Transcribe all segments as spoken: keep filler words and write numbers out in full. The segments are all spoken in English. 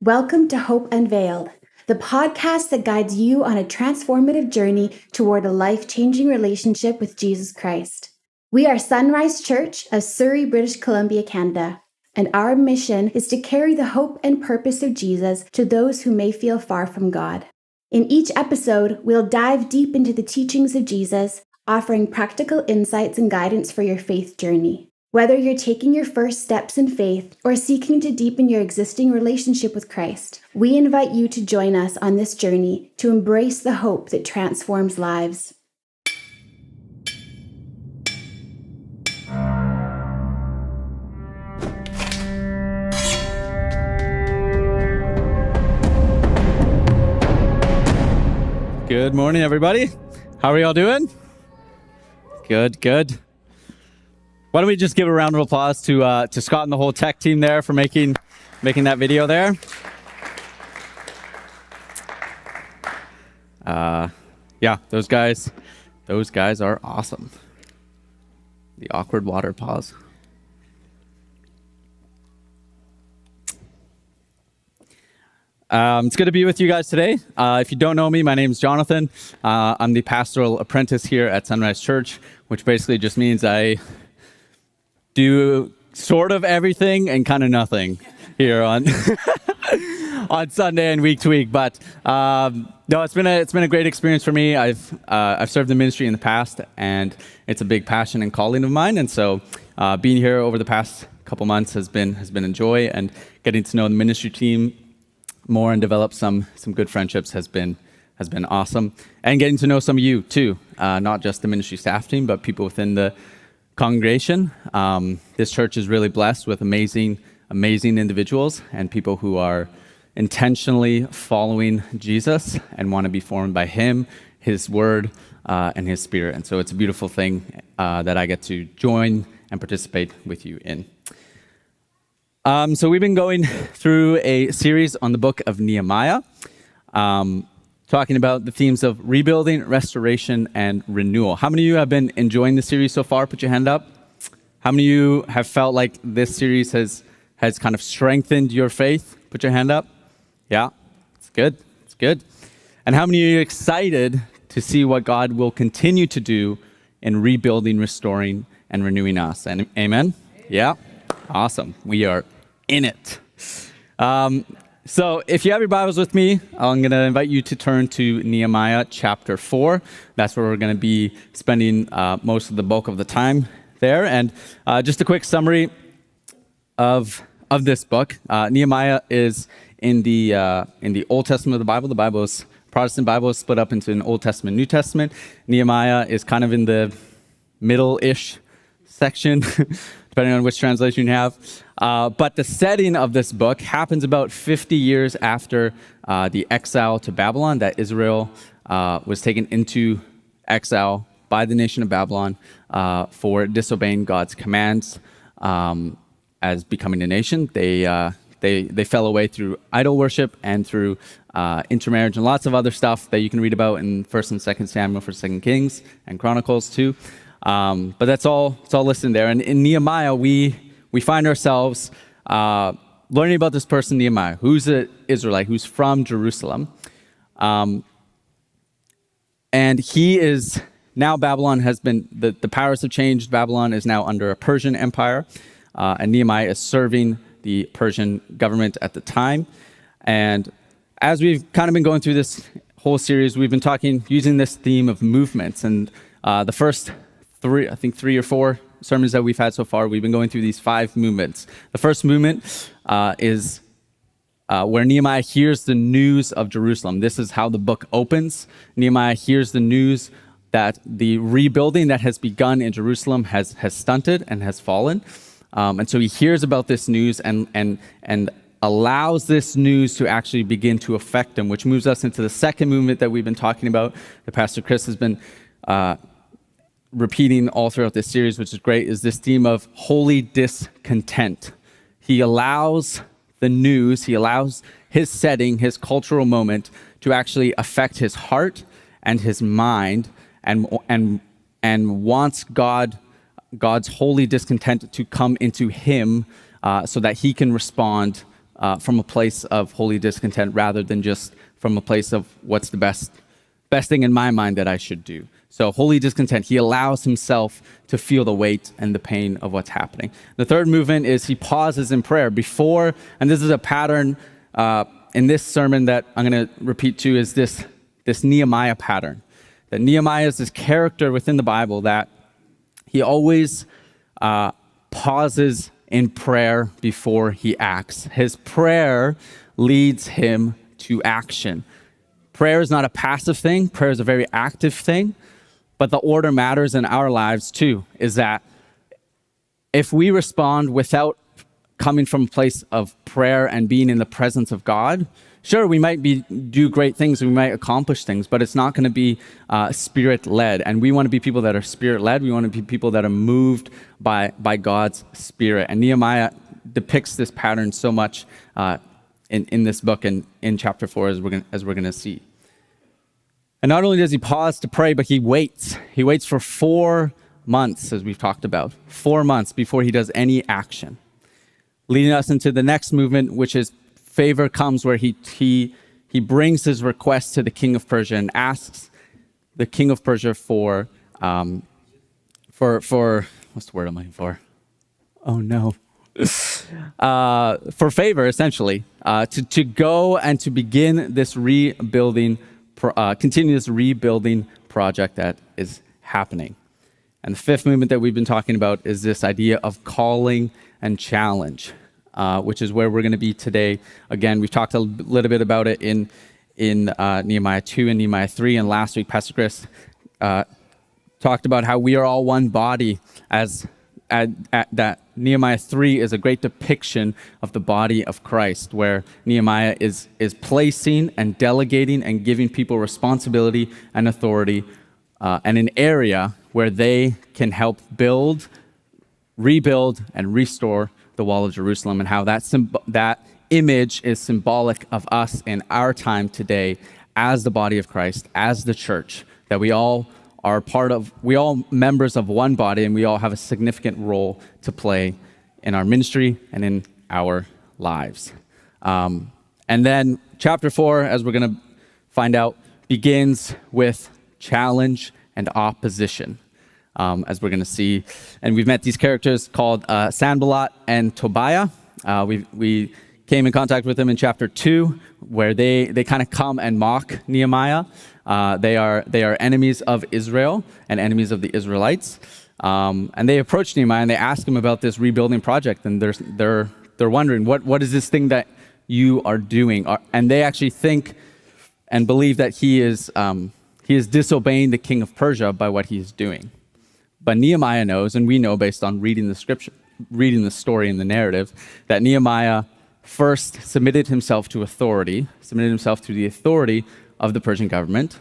Welcome to Hope Unveiled, the podcast that guides you on a transformative journey toward a life-changing relationship with Jesus Christ. We are Sunrise Church of Surrey, British Columbia, Canada, and our mission is to carry the hope and purpose of Jesus to those who may feel far from God. In each episode, we'll dive deep into the teachings of Jesus, offering practical insights and guidance for your faith journey. Whether you're taking your first steps in faith or seeking to deepen your existing relationship with Christ, we invite you to join us on this journey to embrace the hope that transforms lives. Good morning, everybody. How are y'all doing? Good, good. Why don't we just give a round of applause to uh, to Scott and the whole tech team there for making making that video there. Uh, yeah, those guys, those guys are awesome. The awkward water pause. Um, it's good to be with you guys today. Uh, if you don't know me, my name is Jonathan. Uh, I'm the pastoral apprentice here at Sunrise Church, which basically just means I do sort of everything and kind of nothing here on on Sunday and week to week. But um, no, it's been a it's been a great experience for me. I've uh, I've served the ministry in the past, and it's a big passion and calling of mine. And so uh, being here over the past couple months has been has been a joy, and getting to know the ministry team more and develop some some good friendships has been has been awesome. And getting to know some of you too, uh, not just the ministry staff team, but people within the congregation. Um, this church is really blessed with amazing, amazing individuals and people who are intentionally following Jesus and want to be formed by Him, His Word, uh, and His Spirit. And so it's a beautiful thing uh, that I get to join and participate with you in. Um, so we've been going through a series on the book of Nehemiah, um, talking about the themes of rebuilding, restoration, and renewal. How many of you have been enjoying the series so far? Put your hand up. How many of you have felt like this series has has kind of strengthened your faith? Put your hand up. Yeah, it's good. It's good. And how many of you are excited to see what God will continue to do in rebuilding, restoring, and renewing us? And amen? Yeah? Awesome. We are in it. Um, So if you have your Bibles with me, I'm going to invite you to turn to Nehemiah chapter four. That's where we're going to be spending uh, most of the bulk of the time there. And uh, just a quick summary of of this book. Uh, Nehemiah is in the uh, in the Old Testament of the Bible. The Bible is Protestant Bible is split up into an Old Testament, New Testament. Nehemiah is kind of in the middle-ish section, depending on which translation you have. Uh, but the setting of this book happens about fifty years after uh, the exile to Babylon, that Israel uh, was taken into exile by the nation of Babylon uh, for disobeying God's commands um, as becoming a nation. They uh, they they fell away through idol worship and through uh, intermarriage and lots of other stuff that you can read about in First and Second Samuel, First and Second Kings, and Chronicles too. Um, but that's all it's all listed there. And in Nehemiah, we we find ourselves uh, learning about this person, Nehemiah, who's an Israelite, who's from Jerusalem. Um, and he is, now Babylon has been, the, the powers have changed. Babylon is now under a Persian empire. Uh, and Nehemiah is serving the Persian government at the time. And as we've kind of been going through this whole series, we've been talking, using this theme of movements. And uh, the first three, I think three or four sermons that we've had so far, we've been going through these five movements. The first movement uh, is uh, where Nehemiah hears the news of Jerusalem. This is how the book opens. Nehemiah hears the news that the rebuilding that has begun in Jerusalem has has stunted and has fallen. Um, and so he hears about this news and and and allows this news to actually begin to affect him, which moves us into the second movement that we've been talking about, that Pastor Chris has been uh, repeating all throughout this series, which is great, is this theme of holy discontent. He allows the news, he allows his setting, his cultural moment to actually affect his heart and his mind, and and and wants God, God's holy discontent to come into him uh, so that he can respond uh, from a place of holy discontent rather than just from a place of what's the best, best thing in my mind that I should do. So holy discontent, he allows himself to feel the weight and the pain of what's happening. The third movement is he pauses in prayer before, and this is a pattern uh, in this sermon that I'm going to repeat to, is this, this Nehemiah pattern. That Nehemiah is this character within the Bible that he always uh, pauses in prayer before he acts. His prayer leads him to action. Prayer is not a passive thing. Prayer is a very active thing. But the order matters in our lives too, is that if we respond without coming from a place of prayer and being in the presence of God, sure, we might be do great things, we might accomplish things, but it's not going to be uh, spirit-led. And we want to be people that are spirit-led. We want to be people that are moved by, by God's Spirit. And Nehemiah depicts this pattern so much uh, in, in this book and in chapter four, as we're gonna, as we're going to see. And not only does he pause to pray, but he waits. He waits for four months, as we've talked about, four months before he does any action, leading us into the next movement, which is favor comes, where he he he brings his request to the king of Persia and asks the king of Persia for um for for what's the word I'm looking for? Oh no. uh, for favor, essentially, uh, to to go and to begin this rebuilding. Uh, continue this rebuilding project that is happening. And the fifth movement that we've been talking about is this idea of calling and challenge, uh, which is where we're going to be today. Again, we've talked a little bit about it in in uh, Nehemiah two and Nehemiah three, and last week Pastor Chris uh, talked about how we are all one body, as at, at that Nehemiah three is a great depiction of the body of Christ, where Nehemiah is, is placing and delegating and giving people responsibility and authority uh, and an area where they can help build, rebuild, and restore the wall of Jerusalem, and how that, symb- that image is symbolic of us in our time today as the body of Christ, as the church, that we all are part of, we all members of one body, and we all have a significant role to play in our ministry and in our lives. Um, and then chapter four, as we're going to find out, begins with challenge and opposition, um, as we're going to see. And we've met these characters called uh, Sanballat and Tobiah. Uh, we we came in contact with them in chapter two, where they, they kind of come and mock Nehemiah. Uh, they are they are enemies of Israel and enemies of the Israelites, um, and they approach Nehemiah and they ask him about this rebuilding project, and they're they're they're wondering what what is this thing that you are doing, and they actually think and believe that he is um, he is disobeying the king of Persia by what he is doing. But Nehemiah knows, and we know based on reading the scripture, reading the story and the narrative, that Nehemiah first submitted himself to authority, submitted himself to the authority of the Persian government,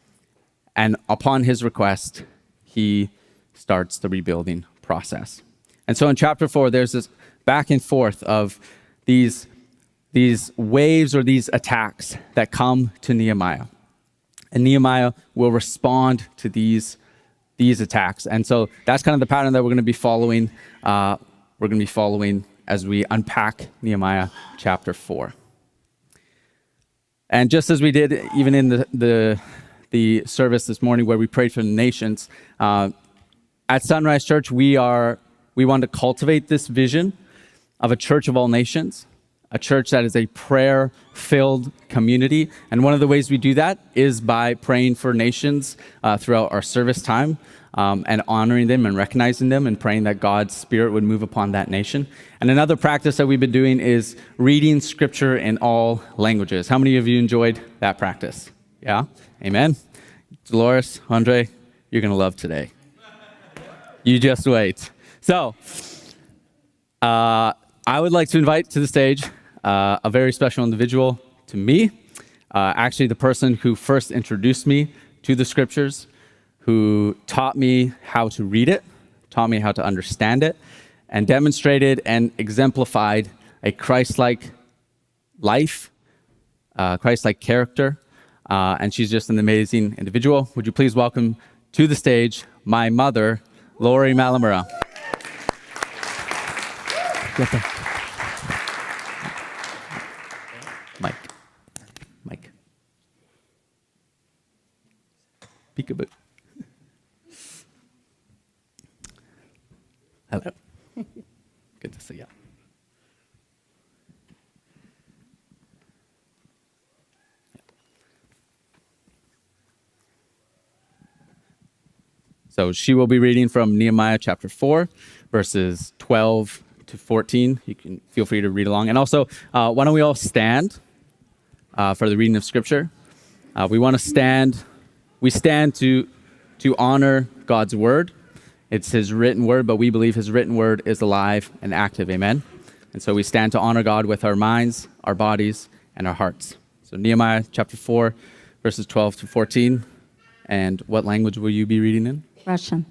and upon his request, he starts the rebuilding process. And so in chapter four, there's this back and forth of these, these waves or these attacks that come to Nehemiah. And Nehemiah will respond to these, these attacks. And so that's kind of the pattern that we're going to be following. Uh, we're going to be following as we unpack Nehemiah chapter four. And just as we did even in the, the, the service this morning where we prayed for the nations, uh, at Sunrise Church, we are we want to cultivate this vision of a church of all nations, a church that is a prayer-filled community. And one of the ways we do that is by praying for nations uh, throughout our service time, um, and honoring them and recognizing them and praying that God's Spirit would move upon that nation. And another practice that we've been doing is reading scripture in all languages. How many of you enjoyed that practice? Yeah? Amen? Dolores, Andre, you're going to love today. You just wait. So, uh, I would like to invite to the stage uh, a very special individual to me, uh, actually the person who first introduced me to the scriptures, who taught me how to read it, taught me how to understand it, and demonstrated and exemplified a Christ-like life, uh, Christ-like character, uh, and she's just an amazing individual. Would you please welcome to the stage my mother, Lori Malamura. Peekaboo. Hello. Good to see you. So she will be reading from Nehemiah chapter four, verses twelve to fourteen. You can feel free to read along. And also, uh, why don't we all stand uh, for the reading of Scripture? Uh, we want to stand. We stand to to honor God's word. It's his written word, but we believe his written word is alive and active. Amen. And so we stand to honor God with our minds, our bodies, and our hearts. So Nehemiah chapter four, verses twelve to fourteen. And what language will you be reading in? Russian.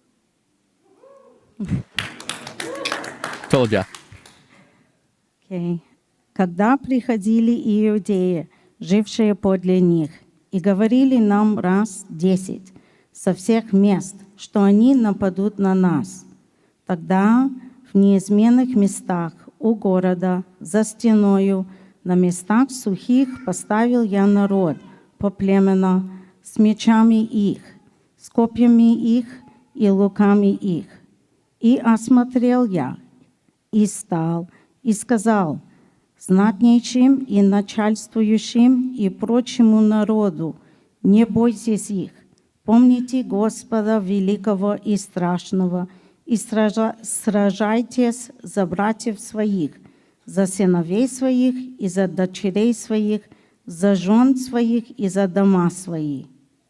Told ya. Okay. Когда приходили иудеи, жившие подле них, и говорили нам раз десять со всех мест, что они нападут на нас, тогда в неизменных местах у города, за стеною, на местах сухих поставил я народ поплеменно с мечами их, с копьями их и луками их. И осмотрел я, и стал, и сказал знатнейшим и начальствующим и прочему народу: не бойтесь их, помните Господа великого и страшного, и сража, сражайтесь за братьев своих, за сыновей своих и за дочерей своих, за жен своих и за дома свои.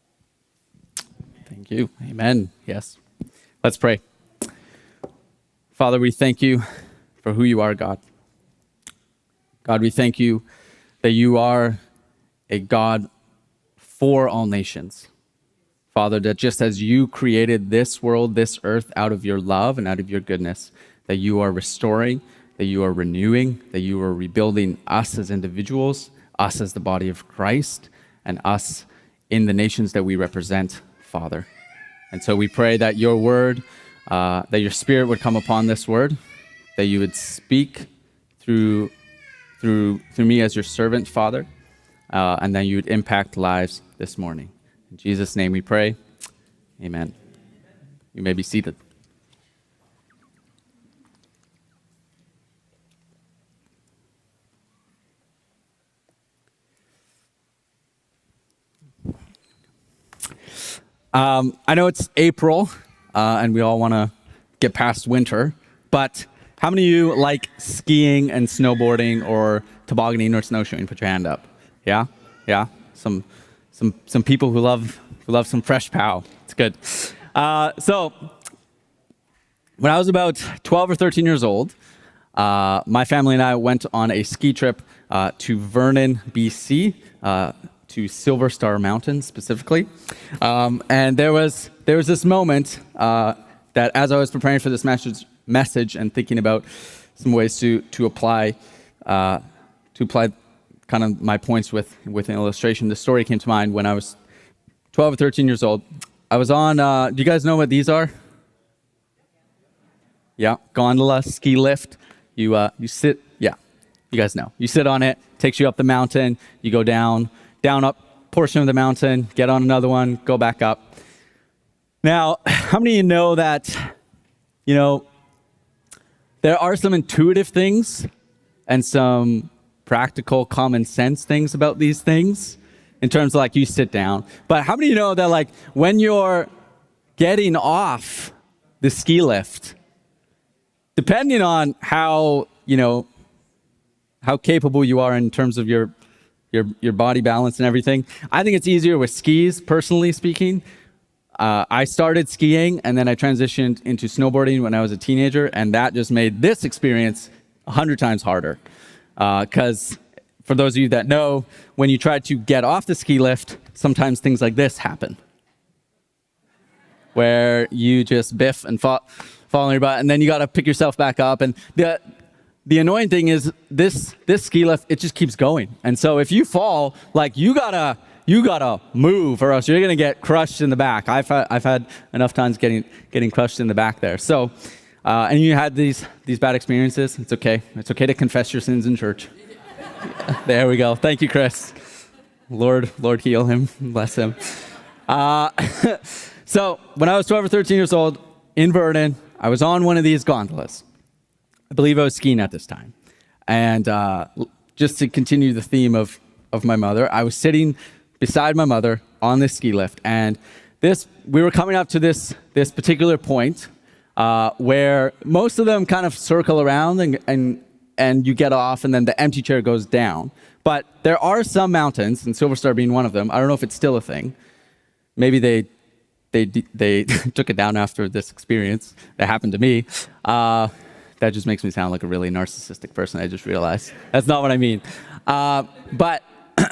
Thank you. Amen. Yes. Let's pray. Father, we thank you for who you are, God. God, we thank you that you are a God for all nations. Father, that just as you created this world, this earth out of your love and out of your goodness, that you are restoring, that you are renewing, that you are rebuilding us as individuals, us as the body of Christ, and us in the nations that we represent, Father. And so we pray that your word, uh, that your spirit would come upon this word, that you would speak through through through me as your servant, Father, uh, and that you would impact lives this morning. In Jesus' name we pray. Amen. You may be seated. Um, I know it's April, uh, and we all want to get past winter, but how many of you like skiing and snowboarding or tobogganing or snowshoeing? Put your hand up. Yeah? Yeah? Some some some people who love who love some fresh pow. It's good. Uh, so when I was about twelve or thirteen years old, uh, my family and I went on a ski trip uh, to Vernon, B C, uh, to Silver Star Mountain specifically. Um, and there was there was this moment uh, that as I was preparing for this message, message and thinking about some ways to to apply uh, to apply kind of my points with with an illustration, the story came to mind when I was twelve or thirteen years old. I was on. Uh, do you guys know what these are? Yeah, gondola, ski lift. You uh, you sit. Yeah, you guys know. You sit on it. Takes you up the mountain. You go down. down up portion of the mountain, get on another one, go back up. Now, how many of you know that, you know, there are some intuitive things and some practical common sense things about these things in terms of like you sit down. But how many of you know that like when you're getting off the ski lift, depending on how, you know, how capable you are in terms of your Your, your body balance and everything. I think it's easier with skis, personally speaking. Uh, I started skiing and then I transitioned into snowboarding when I was a teenager, and that just made this experience a hundred times harder. Because uh, for those of you that know, when you try to get off the ski lift, sometimes things like this happen. Where you just biff and fall, fall on your butt, and then you got to pick yourself back up. And the The annoying thing is this this ski lift, it just keeps going. And so if you fall, like you gotta you gotta move or else you're gonna get crushed in the back. I've had, I've had enough times getting getting crushed in the back there. So uh, and you had these these bad experiences. It's okay. It's okay to confess your sins in church. There we go. Thank you, Chris. Lord Lord heal him, bless him. Uh, so when I was twelve or thirteen years old in Vernon, I was on one of these gondolas. I believe I was skiing at this time. And uh, just to continue the theme of, of my mother, I was sitting beside my mother on this ski lift. And this, we were coming up to this, this particular point uh, where most of them kind of circle around and, and, and you get off and then the empty chair goes down. But there are some mountains, and Silver Star being one of them. I don't know if it's still a thing. Maybe they they they took it down after this experience that happened to me. Uh, that just makes me sound like a really narcissistic person, I just realized. That's not what I mean. Uh, but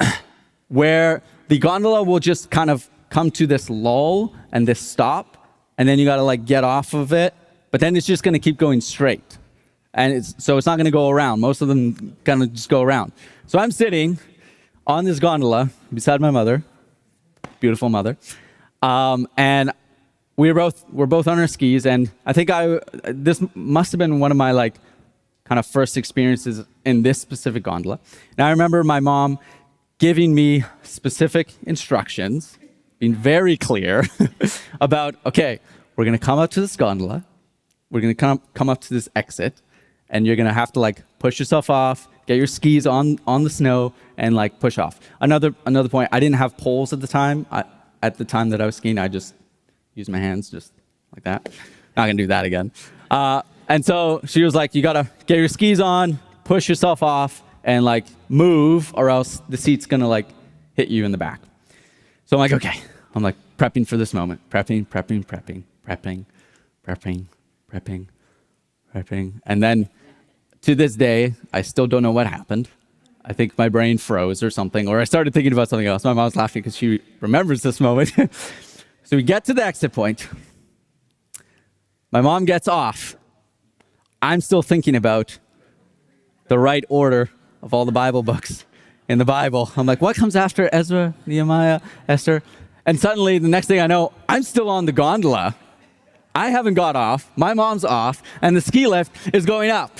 where the gondola will just kind of come to this lull and this stop, and then you got to like get off of it, but then it's just going to keep going straight. And it's, so it's not going to go around. Most of them kind of just go around. So I'm sitting on this gondola beside my mother, beautiful mother, um, and we were both we're both on our skis. And I think I this must have been one of my like kind of first experiences in this specific gondola. And I remember my mom giving me specific instructions, being very clear about, okay, we're going to come up to this gondola, we're going to come come up to this exit. And you're gonna have to like push yourself off, get your skis on on the snow, and like push off. Another another point, I didn't have poles at the time. I, at the time that I was skiing, I just used my hands just like that. Not gonna do that again. Uh, and so she was like, you gotta get your skis on, push yourself off, and like move, or else the seat's gonna like hit you in the back. So I'm like, okay. I'm like prepping for this moment, prepping, prepping, prepping, prepping, prepping, prepping, prepping, and then. To this day, I still don't know what happened. I think my brain froze or something, or I started thinking about something else. My mom's laughing because she remembers this moment. So we get to the exit point. My mom gets off. I'm still thinking about the right order of all the Bible books in the Bible. I'm like, what comes after Ezra, Nehemiah, Esther? And suddenly, the next thing I know, I'm still on the gondola. I haven't got off. My mom's off, and the ski lift is going up.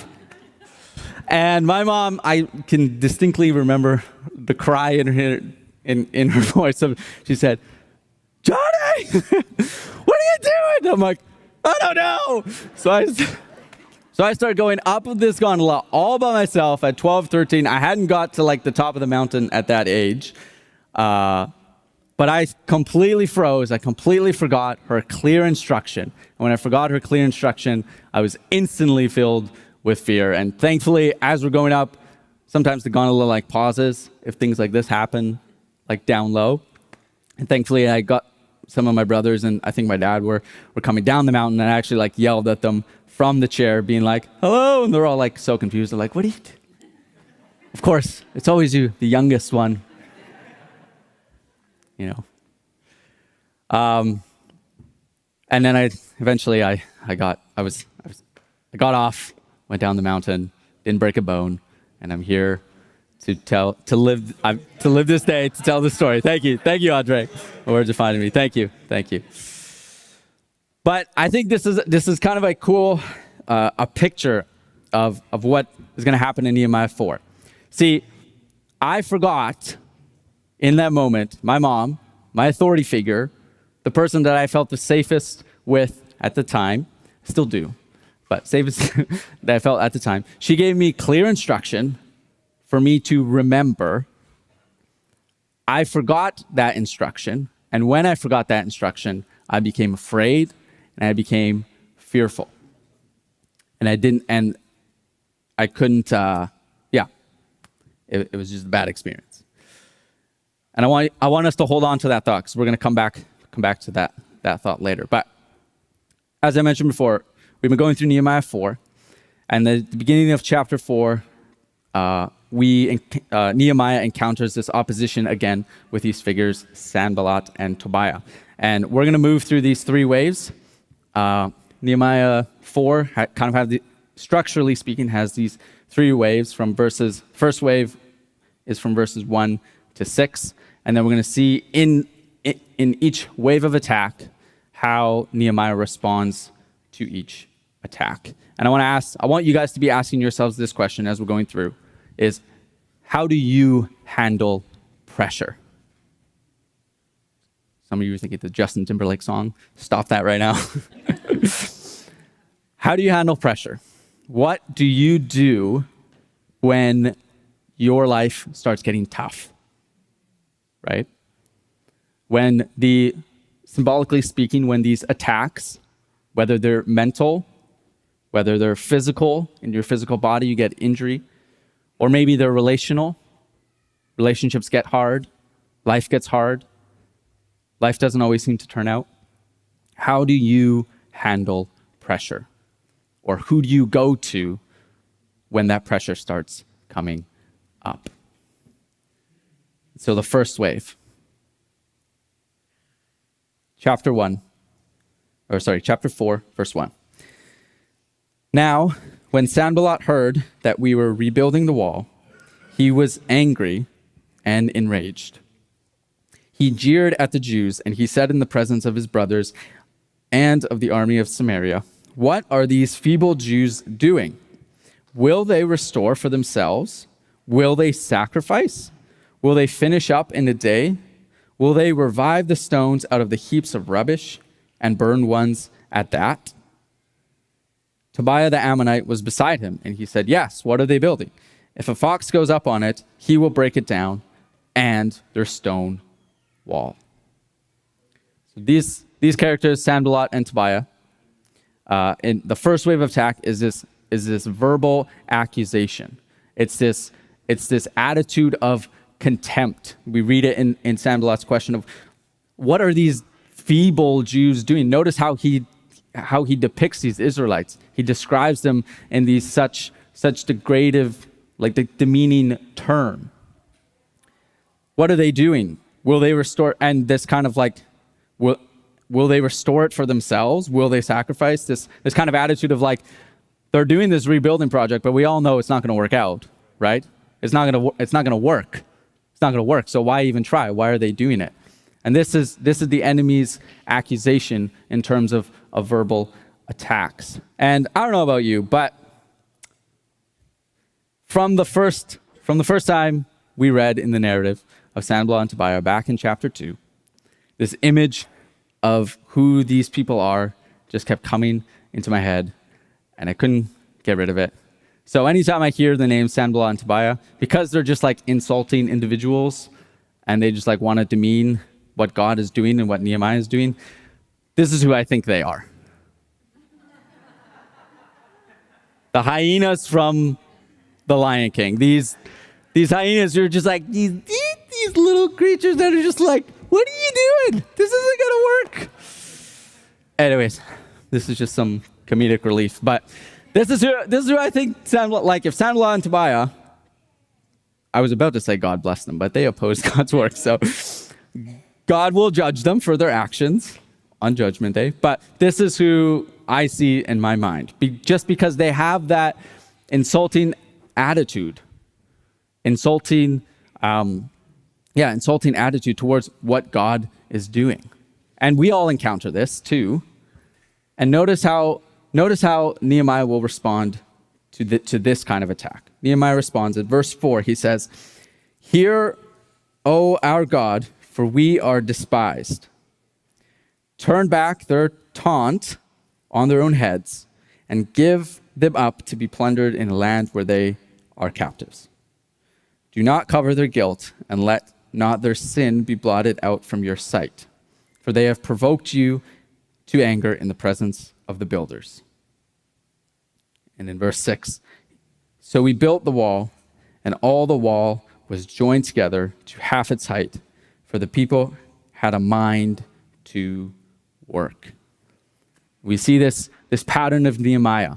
And my mom, I can distinctly remember the cry in her in, in her voice. She said, "Johnny, what are you doing?" I'm like, "I don't know." So I, so I started going up this gondola all by myself at twelve, thirteen. I hadn't got to like the top of the mountain at that age. Uh, but I completely froze. I completely forgot her clear instruction. And when I forgot her clear instruction, I was instantly filled with fear. And thankfully, as we're going up, sometimes the gondola like pauses if things like this happen, like down low. And thankfully, I got some of my brothers and I think my dad were were coming down the mountain, and I actually like yelled at them from the chair, being like, "Hello!" And they're all like so confused. They're like, "What are you doing?" Of course, it's always you, the youngest one. You know. Um. And then I eventually I I got I was I was I got off. Went down the mountain, didn't break a bone, and I'm here to tell, to live, I'm, to live this day, to tell this story. Thank you, thank you, Andre. Words are finding me. Thank you, thank you. But I think this is this is kind of a cool, uh, a picture of of what is going to happen in Nehemiah four. See, I forgot in that moment my mom, my authority figure, the person that I felt the safest with at the time, still do. But safest that I felt at the time. She gave me clear instruction for me to remember. I forgot that instruction. And when I forgot that instruction, I became afraid and I became fearful. And I didn't, and I couldn't, uh, yeah, it, it was just a bad experience. And I want, I want us to hold on to that thought because we're going to come back, come back to that, that thought later. But as I mentioned before, we've been going through Nehemiah four, and at the beginning of chapter four, uh, we uh, Nehemiah encounters this opposition again with these figures, Sanballat and Tobiah. And we're going to move through these three waves. Uh, Nehemiah four, ha- kind of have the, structurally speaking, has these three waves from verses, first wave is from verses one to six, and then we're going to see in, in, in each wave of attack how Nehemiah responds to each attack. And I want to ask, I want you guys to be asking yourselves this question as we're going through, is how do you handle pressure? Some of you are thinking the Justin Timberlake song. Stop that right now. How do you handle pressure? What do you do when your life starts getting tough, right? When the, symbolically speaking, when these attacks, whether they're mental, whether they're physical, in your physical body, you get injury, or maybe they're relational, relationships get hard, life gets hard, life doesn't always seem to turn out. How do you handle pressure? Or who do you go to when that pressure starts coming up? So the first wave. Chapter one, or sorry, chapter four, verse one. Now, when Sanballat heard that we were rebuilding the wall, he was angry and enraged. He jeered at the Jews, and he said in the presence of his brothers and of the army of Samaria, "What are these feeble Jews doing? Will they restore for themselves? Will they sacrifice? Will they finish up in a day? Will they revive the stones out of the heaps of rubbish and burn ones at that?" Tobiah the Ammonite was beside him, and he said, "Yes, what are they building? If a fox goes up on it, he will break it down, and their stone wall." So these, these characters, Sanballat and Tobiah, uh, in the first wave of attack is this, is this verbal accusation. It's this, it's this attitude of contempt. We read it in, in Sanballat's question of, what are these feeble Jews doing? Notice how he how he depicts these Israelites. He describes them in these such such degradative, like the demeaning term. What are they doing? Will they restore? And this kind of like, will will they restore it for themselves? Will they sacrifice? This this kind of attitude of like, they're doing this rebuilding project, but we all know it's not going to work out, right? It's not going to it's not going to work. It's not going to work. So why even try? Why are they doing it? And this is this is the enemy's accusation in terms of, of verbal attacks. And I don't know about you, but from the first from the first time we read in the narrative of Sanballat and Tobiah back in chapter two, this image of who these people are just kept coming into my head, and I couldn't get rid of it. So anytime I hear the name Sanballat and Tobiah, because they're just like insulting individuals, and they just like want to demean what God is doing and what Nehemiah is doing, this is who I think they are. The hyenas from The Lion King. These these hyenas are just like these, these little creatures that are just like, what are you doing? This isn't gonna work. Anyways, this is just some comedic relief. But this is who this is who I think Sanballat, like if Sanballat and Tobiah, I was about to say God bless them, but they oppose God's work. So God will judge them for their actions on Judgment Day. But this is who I see in my mind. Be, just because they have that insulting attitude, insulting, um, yeah, insulting attitude towards what God is doing. And we all encounter this too. And notice how, notice how Nehemiah will respond to, the, to this kind of attack. Nehemiah responds in verse four. He says, "Hear, O our God, for we are despised. Turn back their taunt on their own heads and give them up to be plundered in a land where they are captives. Do not cover their guilt, and let not their sin be blotted out from your sight, for they have provoked you to anger in the presence of the builders." And in verse six, "So we built the wall, and all the wall was joined together to half its height, for the people had a mind to work." We see this, this pattern of Nehemiah.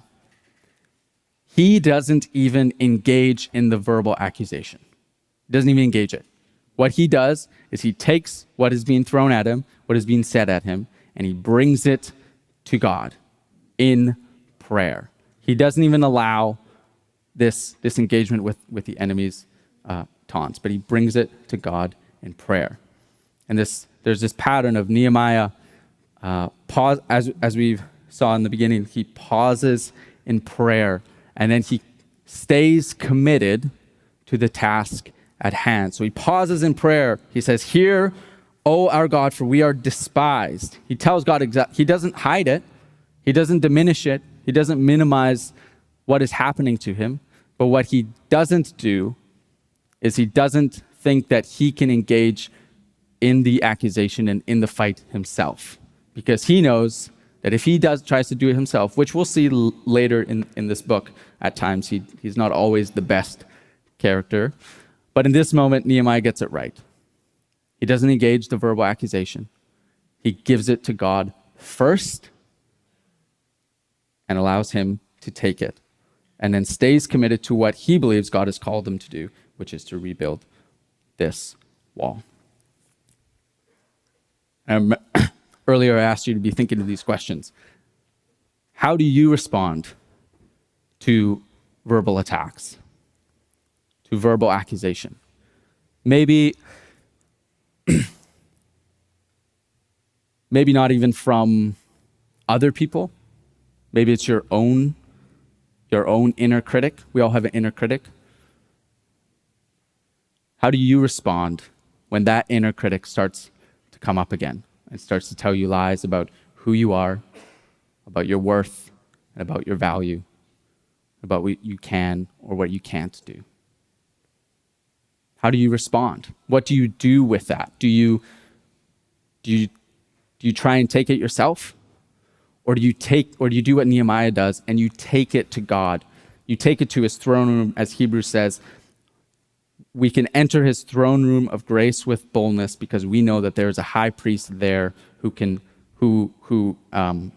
He doesn't even engage in the verbal accusation. He doesn't even engage it. What he does is he takes what is being thrown at him, what is being said at him, and he brings it to God in prayer. He doesn't even allow this, this engagement with, with the enemy's uh, taunts, but he brings it to God in prayer. And this, there's this pattern of Nehemiah, uh, pause, as, as we saw in the beginning, he pauses in prayer, and then he stays committed to the task at hand. So he pauses in prayer. He says, "Hear, "Oh, our God, for we are despised." He tells God exactly. He doesn't hide it. He doesn't diminish it. He doesn't minimize what is happening to him. But what he doesn't do is he doesn't think that he can engage in the accusation and in the fight himself, because he knows that if he does tries to do it himself, which we'll see l- later in, in this book, at times he, he's not always the best character. But in this moment, Nehemiah gets it right. He doesn't engage the verbal accusation. He gives it to God first and allows him to take it, and then stays committed to what he believes God has called him to do, which is to rebuild this wall. Um, earlier, I asked you to be thinking of these questions. How do you respond to verbal attacks, to verbal accusation? Maybe, maybe not even from other people. Maybe it's your own, your own inner critic. We all have an inner critic. How do you respond when that inner critic starts to come up again and starts to tell you lies about who you are, about your worth, and about your value, about what you can or what you can't do? How do you respond? What do you do with that? Do you do you do you try and take it yourself? Or do you take or do you do what Nehemiah does and you take it to God? You take it to his throne room, as Hebrews says. We can enter his throne room of grace with boldness because we know that there is a high priest there who can, who, who, um,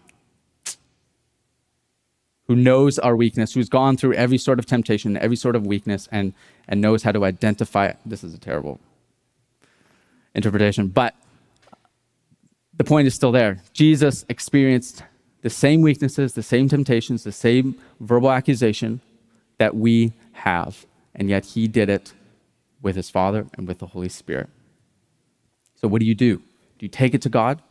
who knows our weakness, who's gone through every sort of temptation, every sort of weakness, and, and knows how to identify it. This is a terrible interpretation, but the point is still there. Jesus experienced the same weaknesses, the same temptations, the same verbal accusation that we have, and yet he did it with his Father and with the Holy Spirit. So what do you do? Do you take it to God?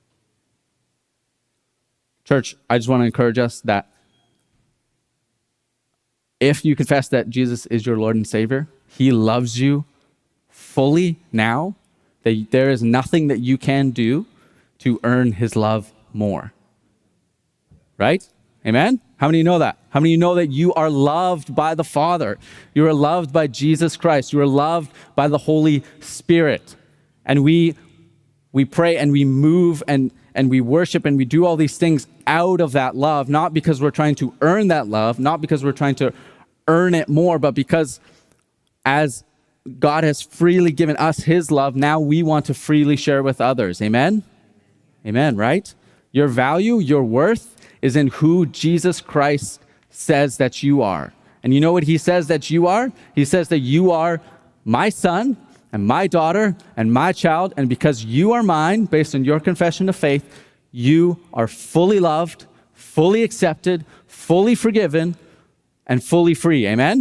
Church, I just want to encourage us that if you confess that Jesus is your Lord and Savior, he loves you fully now, that there is nothing that you can do to earn his love more. Right? Amen? How many of you know that? How many of you know that you are loved by the Father? You are loved by Jesus Christ. You are loved by the Holy Spirit. And we we pray and we move and, and we worship and we do all these things out of that love, not because we're trying to earn that love, not because we're trying to earn it more, but because as God has freely given us his love, now we want to freely share with others. Amen? Amen, right? Your value, your worth is in who Jesus Christ says that you are. And you know what he says that you are? He says that you are my son and my daughter and my child. And because you are mine, based on your confession of faith, you are fully loved, fully accepted, fully forgiven, and fully free. Amen?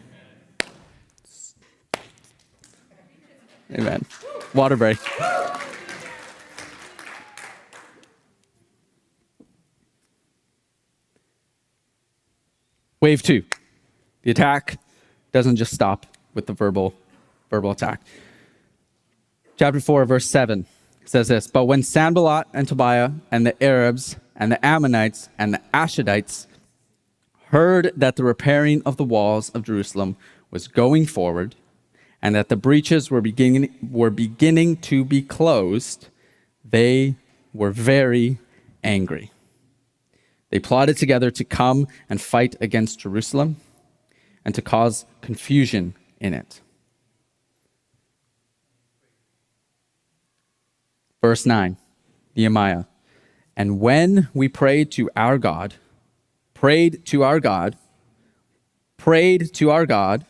Amen. Water break. Wave two. The attack doesn't just stop with the verbal, verbal attack. Chapter four, verse seven says this: "But when Sanballat and Tobiah and the Arabs and the Ammonites and the Ashdodites heard that the repairing of the walls of Jerusalem was going forward and that the breaches were beginning, were beginning to be closed, they were very angry. They plotted together to come and fight against Jerusalem and to cause confusion in it." Verse nine, Nehemiah: "And when we prayed to our God, prayed to our God, prayed to our God,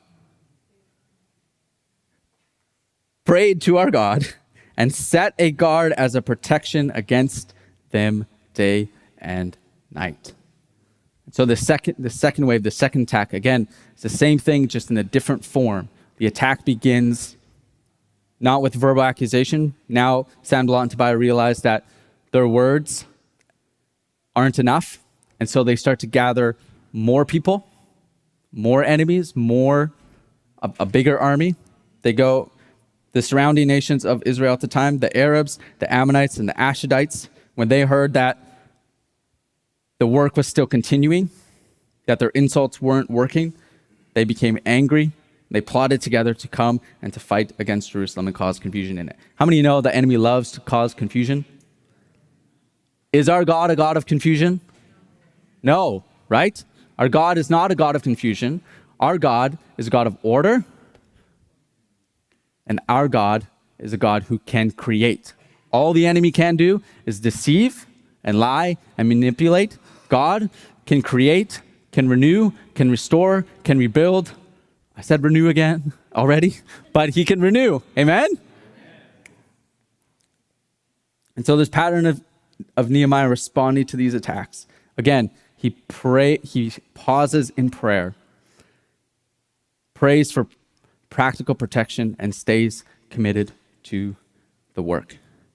prayed to our God, and set a guard as a protection against them day and night." So the second, the second wave, the second attack, again, it's the same thing, just in a different form. The attack begins not with verbal accusation. Now Sanballat and Tobiah realize that their words aren't enough, and so they start to gather more people, more enemies, more a, a bigger army. They go The surrounding nations of Israel at the time, the Arabs, the Ammonites, and the Ashdodites, when they heard that the work was still continuing, that their insults weren't working, they became angry. They plotted together to come and to fight against Jerusalem and cause confusion in it. How many of you know the enemy loves to cause confusion? Is our God a God of confusion? No, right? Our God is not a God of confusion. Our God is a God of order. And our God is a God who can create. All the enemy can do is deceive and lie and manipulate. God can create, can renew, can restore, can rebuild. I said renew again already, but he can renew. Amen? Amen. And so this pattern of, of Nehemiah responding to these attacks. Again, he pray, he pauses in prayer, prays for practical protection, and stays committed to the work.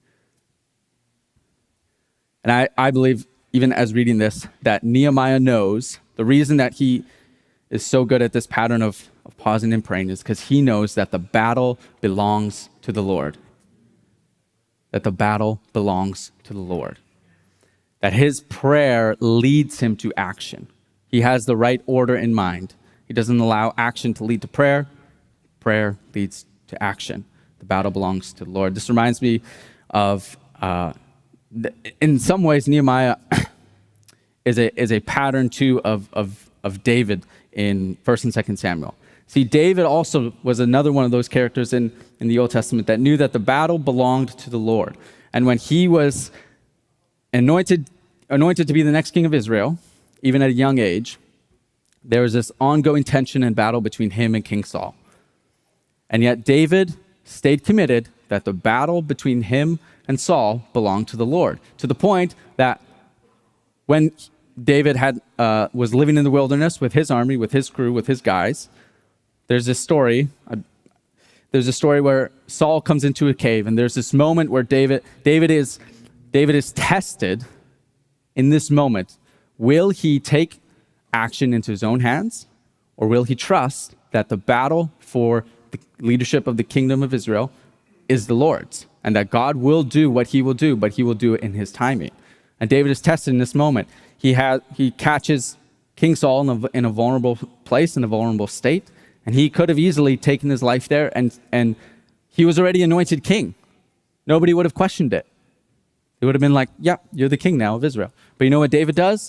And I, I believe, even as reading this, that Nehemiah knows the reason that he is so good at this pattern of, of pausing and praying is because he knows that the battle belongs to the Lord. That the battle belongs to the Lord. That his prayer leads him to action. He has the right order in mind. He doesn't allow action to lead to prayer. Prayer leads to action. The battle belongs to the Lord. This reminds me of, uh, in some ways, Nehemiah is a is a pattern too of of of David in First and Second Samuel. See, David also was another one of those characters in, in the Old Testament that knew that the battle belonged to the Lord. And when he was anointed anointed to be the next king of Israel, even at a young age, there was this ongoing tension and battle between him and King Saul. And yet David stayed committed that the battle between him and Saul belonged to the Lord, to the point that when David had uh, was living in the wilderness with his army, with his crew, with his guys, there's this story. Uh, there's a story where Saul comes into a cave, and there's this moment where David David is David is tested in this moment. Will he take action into his own hands, or will he trust that the battle for the leadership of the kingdom of Israel is the Lord's, and that God will do what he will do, but he will do it in his timing? And David is tested in this moment. He has he catches King Saul in a, in a vulnerable place, in a vulnerable state, and he could have easily taken his life there, and and he was already anointed king. Nobody would have questioned it. It would have been like, yeah, you're the king now of Israel. But you know what David does?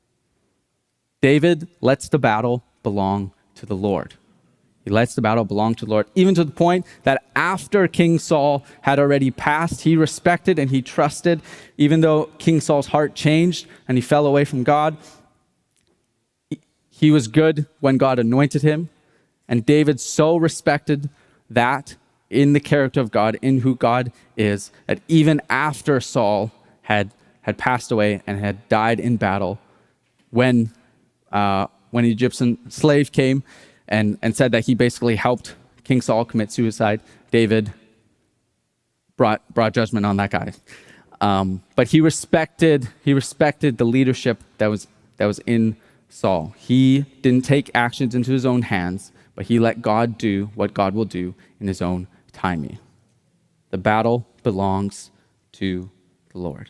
David lets the battle belong to the Lord. He lets the battle belong to the Lord, even to the point that after King Saul had already passed, he respected and he trusted, even though King Saul's heart changed and he fell away from God. He was good when God anointed him, and David so respected that in the character of God, in who God is, that even after Saul had, had passed away and had died in battle, when, uh, when an Egyptian slave came And, and said that he basically helped King Saul commit suicide, David brought brought judgment on that guy. Um, but he respected he respected the leadership that was that was in Saul. He didn't take actions into his own hands, but he let God do what God will do in his own timing. The battle belongs to the Lord.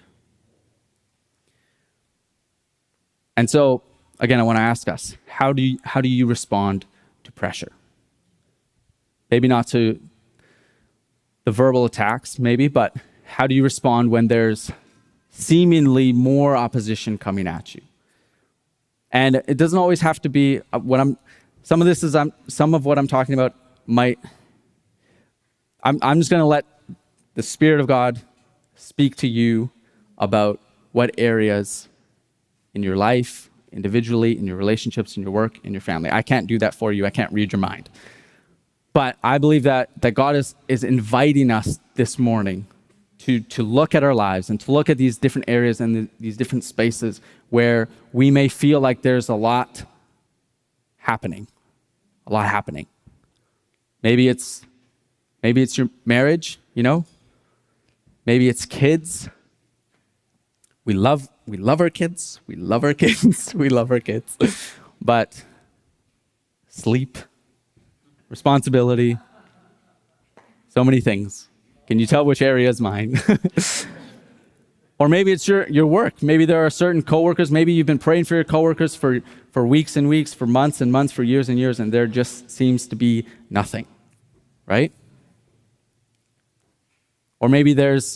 And so, again, I want to ask us, how do you, how do you respond to pressure? Maybe not to the verbal attacks, maybe, but how do you respond when there's seemingly more opposition coming at you? And it doesn't always have to be uh, what I'm, some of this is, I'm, some of what I'm talking about might, I'm, I'm just going to let the Spirit of God speak to you about what areas in your life, individually, in your relationships, in your work, in your family. I can't do that for you. I can't read your mind. But I believe that, that God is, is inviting us this morning to, to look at our lives and to look at these different areas and the, these different spaces where we may feel like there's a lot happening, a lot happening. Maybe it's, maybe it's your marriage, you know? Maybe it's kids. We love we love our kids. We love our kids. we love our kids. But sleep, responsibility, So many things. Can you tell which area is mine? Or maybe it's your, your work. Maybe there are certain coworkers. Maybe you've been praying for your coworkers for, for weeks and weeks, for months and months, for years and years, and there just seems to be nothing, right? Or maybe there's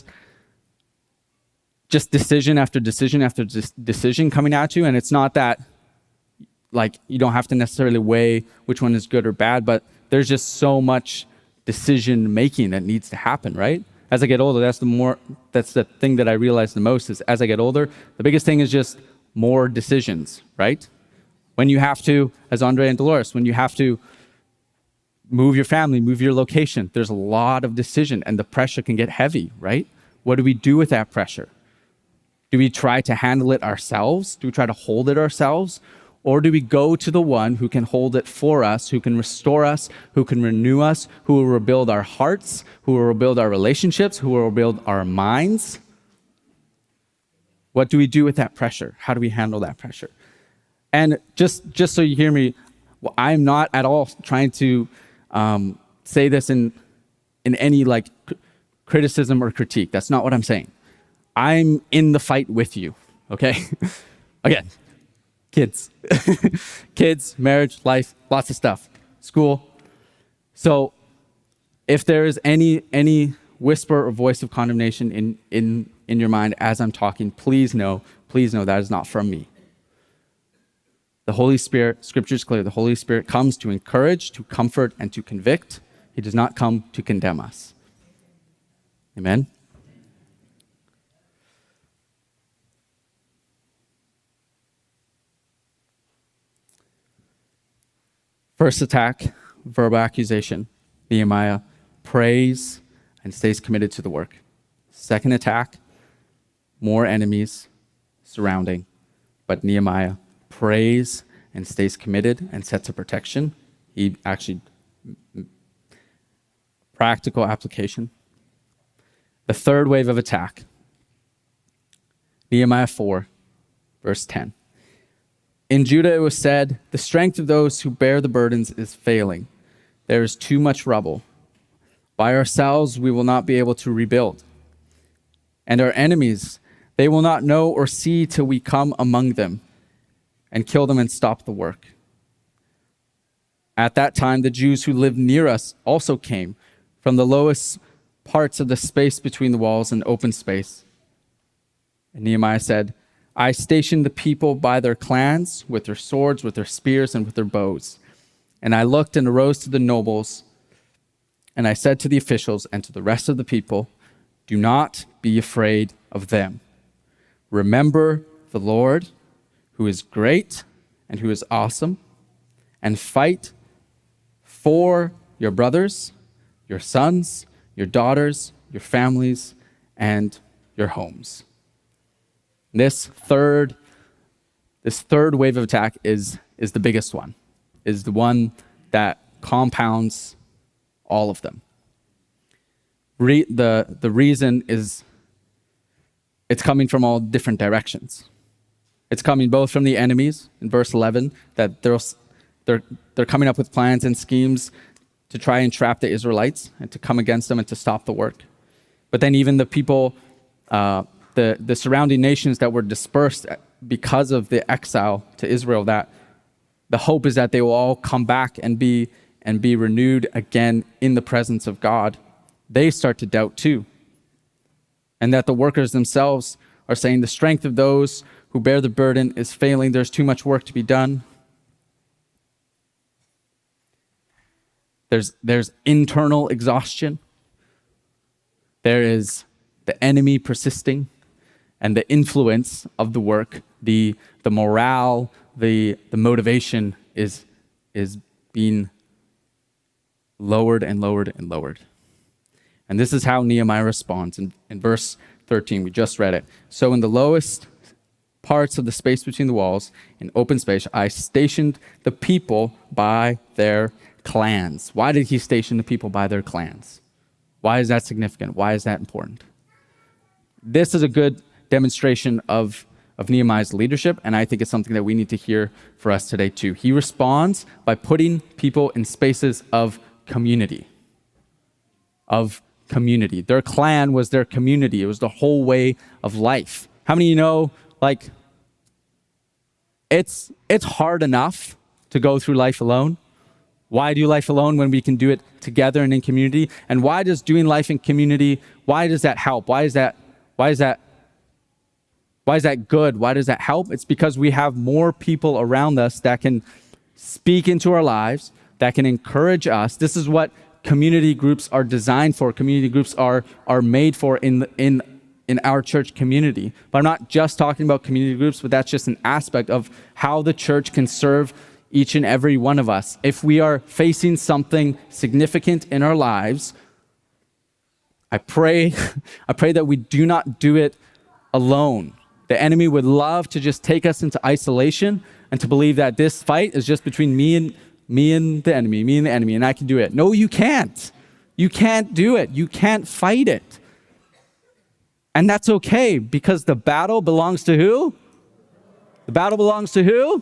just decision after decision after decision coming at you, and it's not that, like, you don't have to necessarily weigh which one is good or bad, but there's just so much decision making that needs to happen, right? As I get older, that's the more, that's the thing that I realize the most is as I get older, the biggest thing is just more decisions, right? When you have to, as Andre and Dolores, when you have to move your family, move your location, there's a lot of decision and the pressure can get heavy, right? What do we do with that pressure? Do we try to handle it ourselves? Do we try to hold it ourselves? Or do we go to the one who can hold it for us, who can restore us, who can renew us, who will rebuild our hearts, who will rebuild our relationships, who will rebuild our minds? What do we do with that pressure? How do we handle that pressure? And just, just so you hear me, well, I'm not at all trying to um, say this in, in any like c- criticism or critique. That's not what I'm saying. I'm in the fight with you, okay? Again. Kids, kids, marriage, life, lots of stuff, school. So if there is any any whisper or voice of condemnation in, in, in your mind as I'm talking, please know, please know that is not from me. The Holy Spirit, Scripture is clear, the Holy Spirit comes to encourage, to comfort, and to convict. He does not come to condemn us. Amen? First attack, verbal accusation. Nehemiah prays and stays committed to the work. Second attack, more enemies surrounding. But Nehemiah prays and stays committed and sets a protection. He actually, practical application. The third wave of attack, Nehemiah four, verse ten. In Judah it was said, the strength of those who bear the burdens is failing. There is too much rubble. By ourselves we will not be able to rebuild. And our enemies, they will not know or see till we come among them and kill them and stop the work. At that time, the Jews who lived near us also came from the lowest parts of the space between the walls and open space. And Nehemiah said, I stationed the people by their clans, with their swords, with their spears, and with their bows. And I looked and arose to the nobles, and I said to the officials and to the rest of the people, do not be afraid of them. Remember the Lord, who is great and who is awesome, and fight for your brothers, your sons, your daughters, your families, and your homes. This third, this third wave of attack is, is the biggest one, is the one that compounds all of them. Re, the, the reason is it's coming from all different directions. It's coming both from the enemies, in verse eleven, that they're, they're, they're coming up with plans and schemes to try and trap the Israelites and to come against them and to stop the work. But then even the people... Uh, The, the surrounding nations that were dispersed because of the exile to Israel, that the hope is that they will all come back and be and be renewed again in the presence of God. They start to doubt too. And that the workers themselves are saying the strength of those who bear the burden is failing. There's too much work to be done. There's, there's internal exhaustion. There is the enemy persisting. And the influence of the work, the, the morale, the, the motivation is, is being lowered and lowered and lowered. And this is how Nehemiah responds. In, in verse thirteen, we just read it. So in the lowest parts of the space between the walls, in open space, I stationed the people by their clans. Why did he station the people by their clans? Why is that significant? Why is that important? This is a good demonstration of, of Nehemiah's leadership, and I think it's something that we need to hear for us today too. He responds by putting people in spaces of community. of community. Their clan was their community. It was the whole way of life. How many of you know, like, it's it's hard enough to go through life alone? Why do life alone when we can do it together and in community? And why does doing life in community, why does that help? Why is that, why is that, why is that good? Why does that help? It's because we have more people around us that can speak into our lives, that can encourage us. This is what community groups are designed for. Community groups are, are made for in, in, in our church community. But I'm not just talking about community groups, but that's just an aspect of how the church can serve each and every one of us. If we are facing something significant in our lives, I pray, I pray that we do not do it alone. The enemy would love to just take us into isolation and to believe that this fight is just between me and me and the enemy, me and the enemy, and I can do it. No, you can't. You can't do it. You can't fight it. And that's okay, because the battle belongs to who? The battle belongs to who?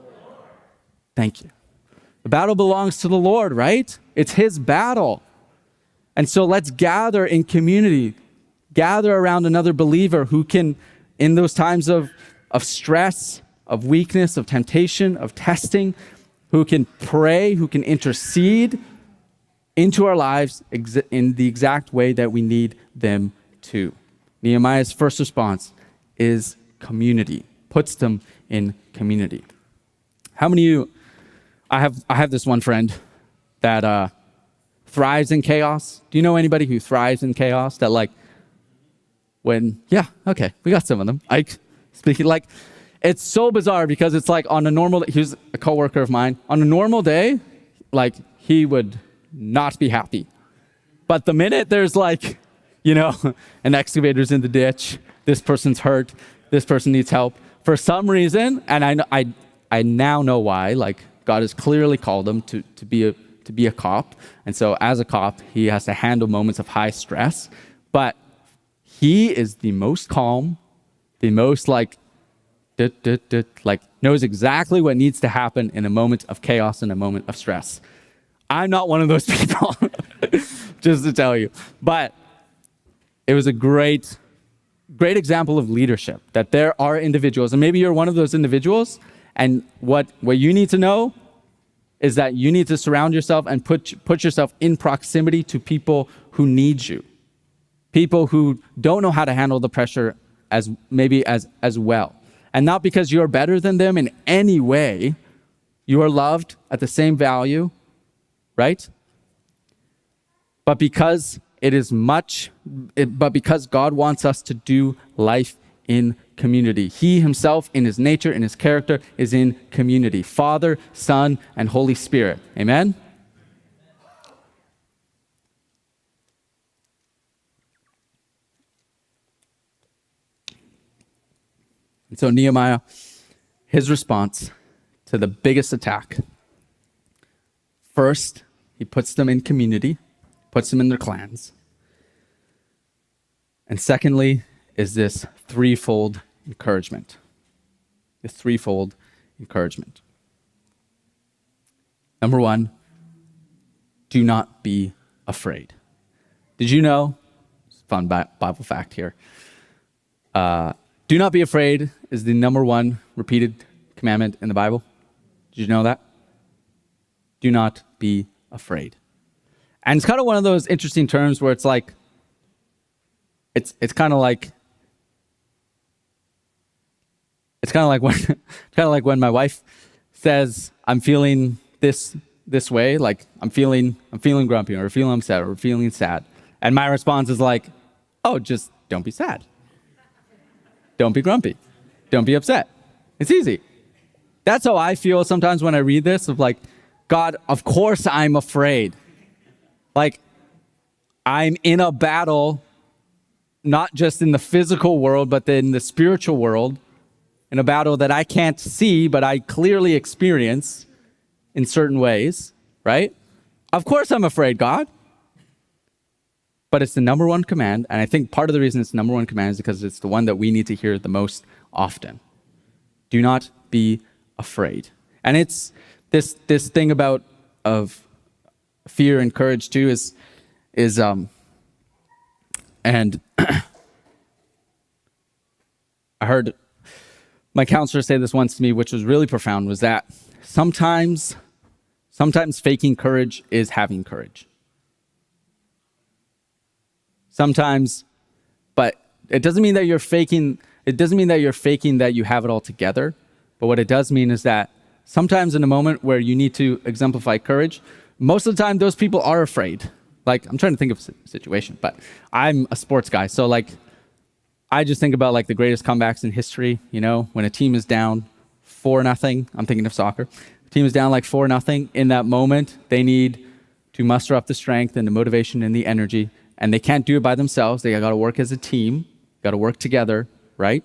Thank you. The battle belongs to the Lord, right? It's his battle. And so let's gather in community, gather around another believer who can, in those times of, of stress, of weakness, of temptation, of testing, who can pray, who can intercede into our lives ex- in the exact way that we need them to. Nehemiah's first response is community, puts them in community. How many of you, I have I have this one friend that uh, thrives in chaos. Do you know anybody who thrives in chaos? That like, when, yeah, okay, we got some of them. I speaking like, it's so bizarre because it's like on a normal, he's a coworker of mine. On a normal day, like he would not be happy. But the minute there's like, you know, an excavator's in the ditch, this person's hurt, this person needs help. For some reason, and I I I now know why, like God has clearly called him to, to be a to be a cop. And so as a cop, he has to handle moments of high stress. But he is the most calm, the most like, dit, dit, dit, like knows exactly what needs to happen in a moment of chaos and a moment of stress. I'm not one of those people, just to tell you. But it was a great, great example of leadership, that there are individuals, and maybe you're one of those individuals, and what, what you need to know is that you need to surround yourself and put, put yourself in proximity to people who need you. People who don't know how to handle the pressure as maybe as, as well. And not because you're better than them in any way. You are loved at the same value, right? But because it is much, it, but because God wants us to do life in community. He himself, in his nature, in his character, is in community. Father, Son, and Holy Spirit. Amen? And so Nehemiah, his response to the biggest attack. First, he puts them in community, puts them in their clans. And secondly, is this threefold encouragement. This threefold encouragement. Number one, do not be afraid. Did you know, fun Bible fact here, uh, do not be afraid is the number one repeated commandment in the Bible. Did you know that? Do not be afraid. And it's kind of one of those interesting terms where it's like, it's it's kind of like, it's kind of like when, kind of like when my wife says, I'm feeling this this way, like I'm feeling I'm feeling grumpy or feeling upset or feeling sad. And my response is like, oh, just don't be sad. Don't be grumpy. Don't be upset. It's easy. That's how I feel sometimes when I read this, of like, God, of course I'm afraid. Like, I'm in a battle, not just in the physical world, but in the spiritual world, in a battle that I can't see, but I clearly experience in certain ways, right? Of course I'm afraid, God. But it's the number one command, and I think part of the reason it's the number one command is because it's the one that we need to hear the most often. Do not be afraid. And it's this this thing about of fear and courage too is is, um, and I heard my counselor say this once to me, which was really profound, was that sometimes, sometimes faking courage is having courage. Sometimes, but it doesn't mean that you're faking, it doesn't mean that you're faking that you have it all together. But what it does mean is that sometimes in a moment where you need to exemplify courage, most of the time those people are afraid. Like, I'm trying to think of a situation, but I'm a sports guy. So like, I just think about like the greatest comebacks in history, you know, when a team is down four nothing, I'm thinking of soccer. The team is down like four nothing. In that moment, they need to muster up the strength and the motivation and the energy, and they can't do it by themselves. They got to work as a team, got to work together, right?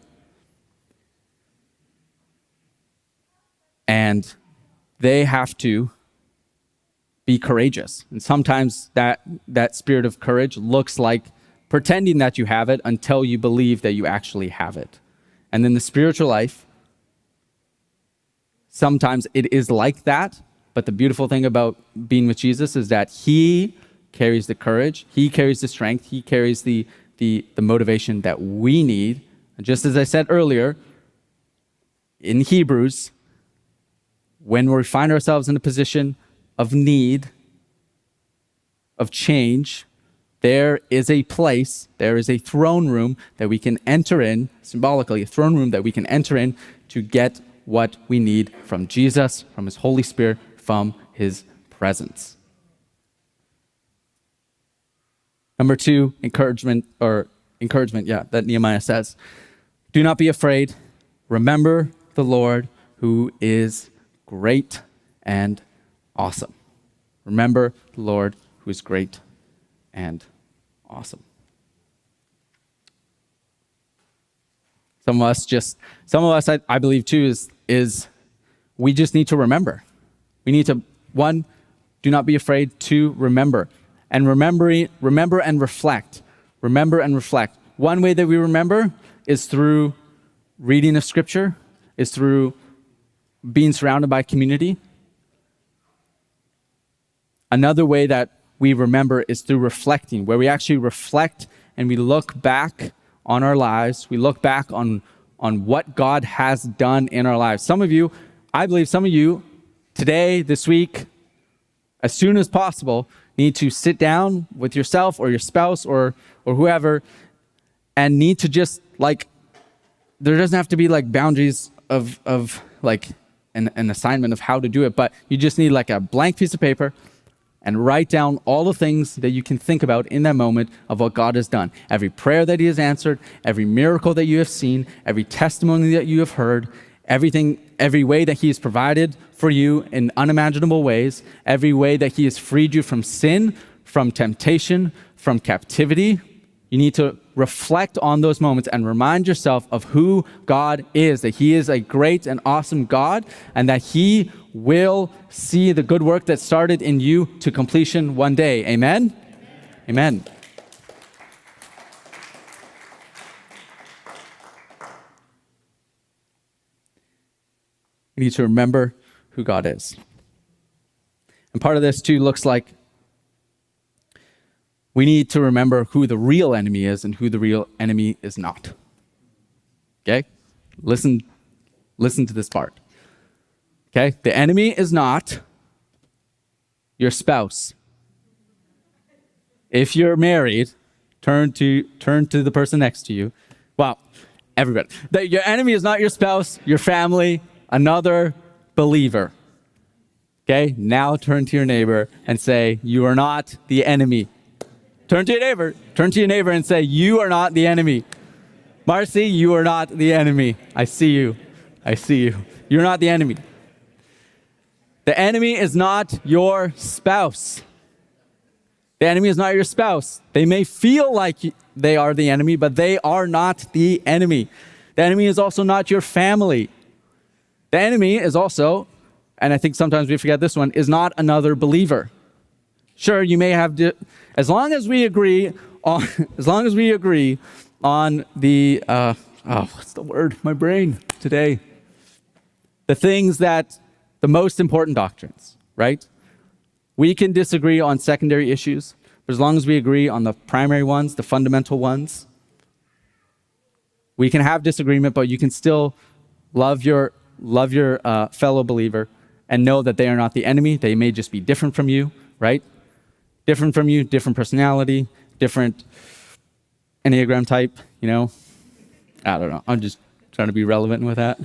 And they have to be courageous. And sometimes that, that spirit of courage looks like pretending that you have it until you believe that you actually have it. And then the spiritual life, sometimes it is like that, but the beautiful thing about being with Jesus is that he carries the courage, he carries the strength, he carries the, the, the motivation that we need. And just as I said earlier, in Hebrews, when we find ourselves in a position of need, of change, there is a place, there is a throne room that we can enter in, symbolically, a throne room that we can enter in to get what we need from Jesus, from his Holy Spirit, from his presence. Number two, encouragement, or encouragement, yeah, that Nehemiah says. Do not be afraid. Remember the Lord who is great and awesome. Remember the Lord who is great and awesome. Some of us just, some of us, I, I believe too, is, is we just need to remember. We need to, one, do not be afraid. Two, remember. And remembering, remember and reflect. Remember and reflect. One way that we remember is through reading of Scripture, is through being surrounded by community. Another way that we remember is through reflecting, where we actually reflect and we look back on our lives. We look back on, on what God has done in our lives. Some of you, I believe some of you, today, this week, as soon as possible, need to sit down with yourself or your spouse or or whoever and need to just like, there doesn't have to be like boundaries of, of like an, an assignment of how to do it, but you just need like a blank piece of paper and write down all the things that you can think about in that moment of what God has done. Every prayer that he has answered, every miracle that you have seen, every testimony that you have heard, everything, every way that he has provided for you in unimaginable ways, every way that he has freed you from sin, from temptation, from captivity. You need to reflect on those moments and remind yourself of who God is, that he is a great and awesome God, and that he will see the good work that started in you to completion one day. Amen? Amen. Amen. We need to remember who God is. And part of this too looks like we need to remember who the real enemy is and who the real enemy is not. Okay? Listen, listen to this part. Okay? The enemy is not your spouse. If you're married, turn to turn to the person next to you. Well, everybody. The, your enemy is not your spouse, your family, another believer. Okay? Now turn to your neighbor and say, you are not the enemy. Turn to your neighbor. Turn to your neighbor and say, you are not the enemy. Marcy, you are not the enemy. I see you. I see you. You're not the enemy. The enemy is not your spouse. The enemy is not your spouse. They may feel like they are the enemy, but they are not the enemy. The enemy is also not your family. The enemy is also, and I think sometimes we forget this one, is not another believer. Sure, you may have, di- as long as we agree on, as long as we agree on the, uh, oh, what's the word? My brain today. The things that, the most important doctrines, right? We can disagree on secondary issues, But as long as we agree on the primary ones, the fundamental ones, we can have disagreement, but you can still love your, love your uh, fellow believer and know that they are not the enemy. They may just be different from you, right? Different from you, different personality, different Enneagram type, you know? I don't know. I'm just trying to be relevant with that.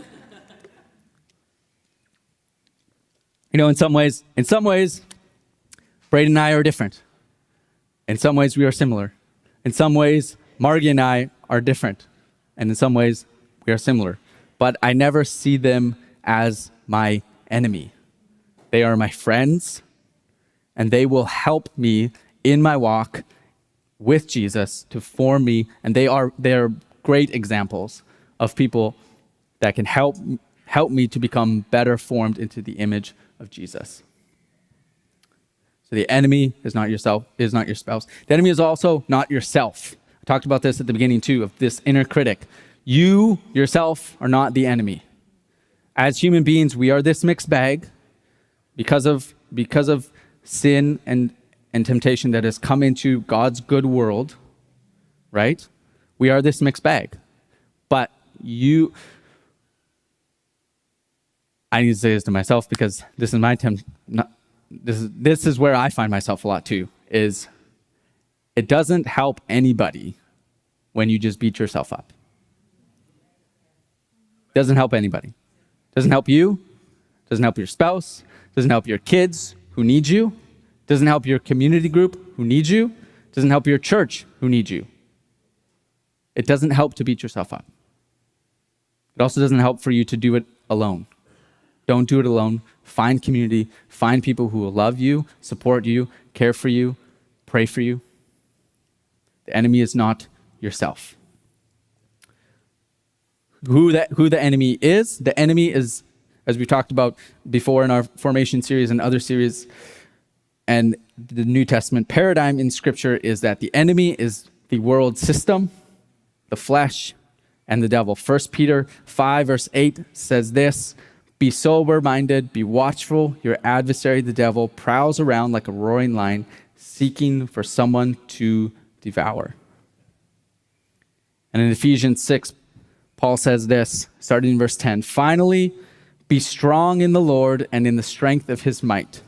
You know, in some ways, in some ways, Braden and I are different. In some ways, we are similar. In some ways, Margie and I are different. And in some ways, we are similar. But I never see them as my enemy. They are my friends, and they will help me in my walk with Jesus to form me. And they are they are great examples of people that can help help me to become better formed into the image of Jesus. So the enemy is not yourself, is not your spouse. The enemy is also not yourself. I talked about this at the beginning too, of this inner critic. You yourself are not the enemy. As human beings, we are this mixed bag because of because of sin and, and temptation that has come into God's good world, right? We are this mixed bag. But you, I need to say this to myself because this is my temp, not, this is this is where I find myself a lot too, is it doesn't help anybody when you just beat yourself up. Doesn't help anybody. Doesn't help you. Doesn't help your spouse. Doesn't help your kids who need you. Doesn't help your community group who needs you. Doesn't help your church who needs you. It doesn't help to beat yourself up. It also doesn't help for you to do it alone. Don't do it alone. Find community. Find people who will love you, support you, care for you, pray for you. The enemy is not yourself. Who the, who the enemy is? The enemy is, as we talked about before in our formation series and other series, and the New Testament paradigm in Scripture is that the enemy is the world system, the flesh, and the devil. First Peter five, verse eight says this, "Be sober-minded, be watchful. Your adversary, the devil, prowls around like a roaring lion, seeking for someone to devour." And in Ephesians six, Paul says this, starting in verse ten, "Finally, be strong in the Lord and in the strength of his might,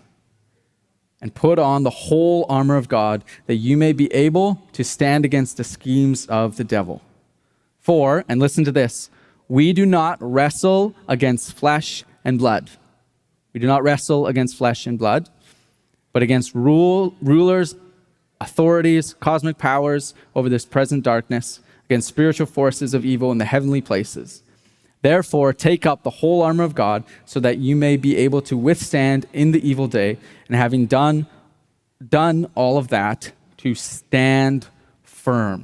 and put on the whole armor of God, that you may be able to stand against the schemes of the devil. For," and listen to this, "we do not wrestle against flesh and blood." We do not wrestle against flesh and blood, but against rule, rulers, authorities, cosmic powers over this present darkness, against spiritual forces of evil in the heavenly places. Therefore, take up the whole armor of God so that you may be able to withstand in the evil day, and having done, done all of that, to stand firm.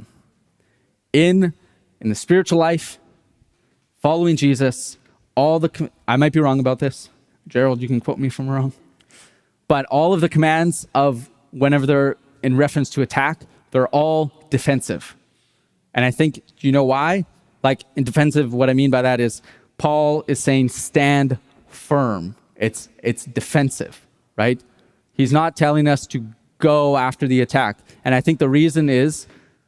In, in the spiritual life, following Jesus, all the, I might be wrong about this. Gerald, you can quote me if I'm wrong. But all of the commands of whenever they're in reference to attack, they're all defensive. And I think, do you know why? Like in defensive, what I mean by that is Paul is saying stand firm. It's it's defensive, right? He's not telling us to go after the attack. And I think the reason is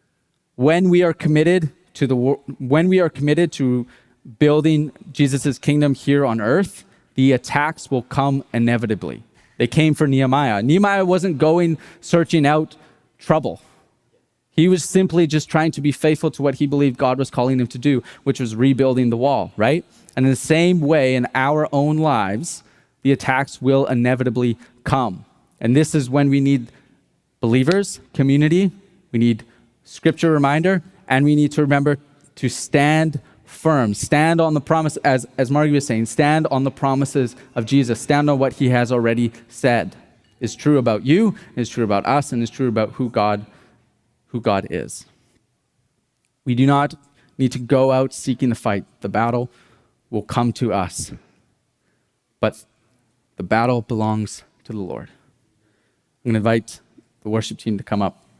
when we are committed to the when we are committed to building Jesus' kingdom here on earth, the attacks will come inevitably. They came for Nehemiah. Nehemiah wasn't going searching out trouble. He was simply just trying to be faithful to what he believed God was calling him to do, which was rebuilding the wall, right? And in the same way, in our own lives, the attacks will inevitably come. And this is when we need believers, community, we need scripture reminder, and we need to remember to stand firm. Stand on the promise, as, as Margie was saying, stand on the promises of Jesus. Stand on what he has already said. It's true about you, it's true about us, and it's true about who God who God is. We do not need to go out seeking the fight. The battle will come to us. But the battle belongs to the Lord. I'm going to invite the worship team to come up.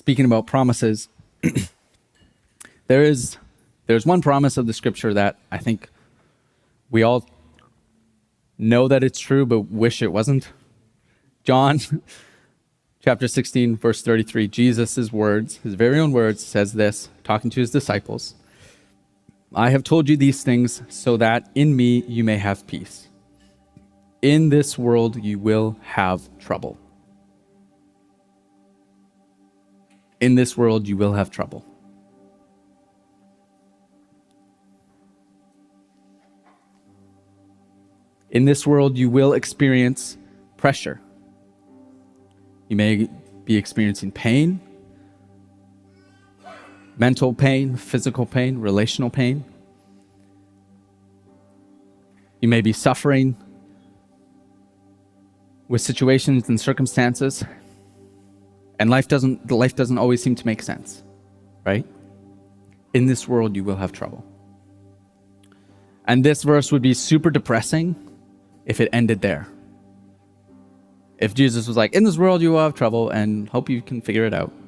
speaking about promises, there is there's one promise of the scripture that I think we all know that it's true, but wish it wasn't. John chapter sixteen, verse thirty-three, Jesus' words, his very own words, says this, talking to his disciples, I have told you these things so that in me you may have peace. In this world you will have trouble. In this world you will have trouble. In this world you will experience pressure. You may be experiencing pain, mental pain, physical pain, relational pain. You may be suffering with situations and circumstances, and life doesn't, life doesn't always seem to make sense, right? In this world, you will have trouble. And this verse would be super depressing if it ended there. If Jesus was like, in this world, you will have trouble, and hope you can figure it out.